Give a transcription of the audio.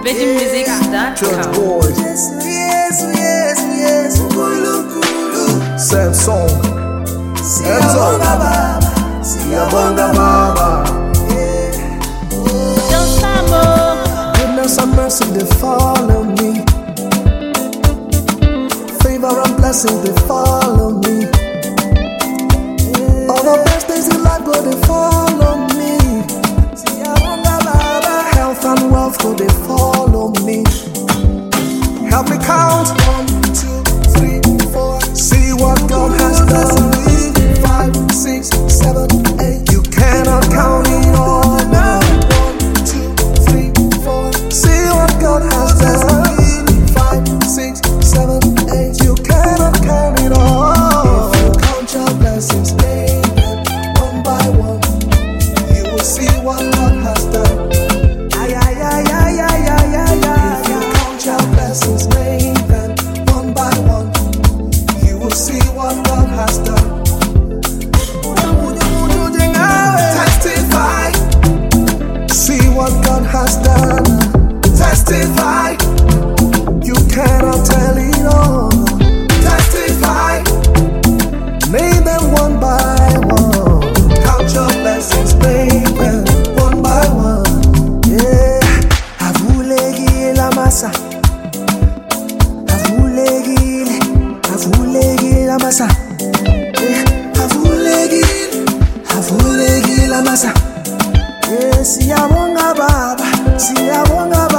Church boys. Sad song. Siyabonga Baba. Goodness and mercy they follow me. Favor and blessing they follow me. All the best days in life go they follow me. Health and wealth go they follow me. Help me count 1, 2, 3, 4. See what God has done. 5, 6, 7, 8. You cannot count it all now. 1, 2, 3, 4. See what God has done. 5, 6, 7, 8. You cannot count it all. If you count your blessings, one by one, you will see what God has done. If you count your blessings, one by one, you will see what God has done. Testify, see what God has done. Testify, you cannot tell it all. Testify, name them one by one. Count your blessings, name them one by one. Yeah, avulegi la masa, avulegi la masa. Yeah, avulegi la masa. Yeah, siyabonga Baba, siyabonga Baba.